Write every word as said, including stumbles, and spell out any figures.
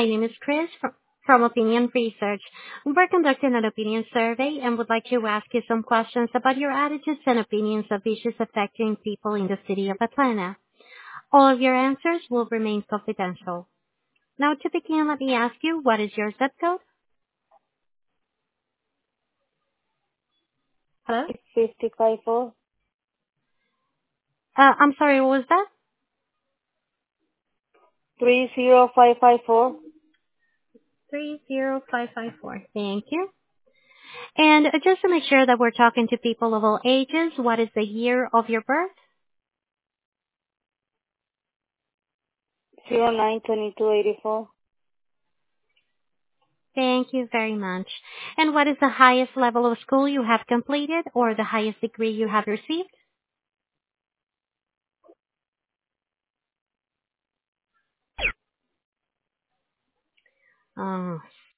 My name is Chris fr- from Opinion Research. We're conducting an opinion survey and would like to ask you some questions about your attitudes and opinions of issues affecting people in the city of Atlanta. All of your answers will remain confidential. Now, to begin, let me ask you, what is your zip code? Hello? fifty-five four Uh, I'm sorry, what was that? three zero five five four. three zero five five four. Thank you. And uh, just to make sure that we're talking to people of all ages, what is the year of your birth? Zero nine twenty two eighty four. Thank you very much. And what is the highest level of school you have completed or the highest degree you have received? Oh,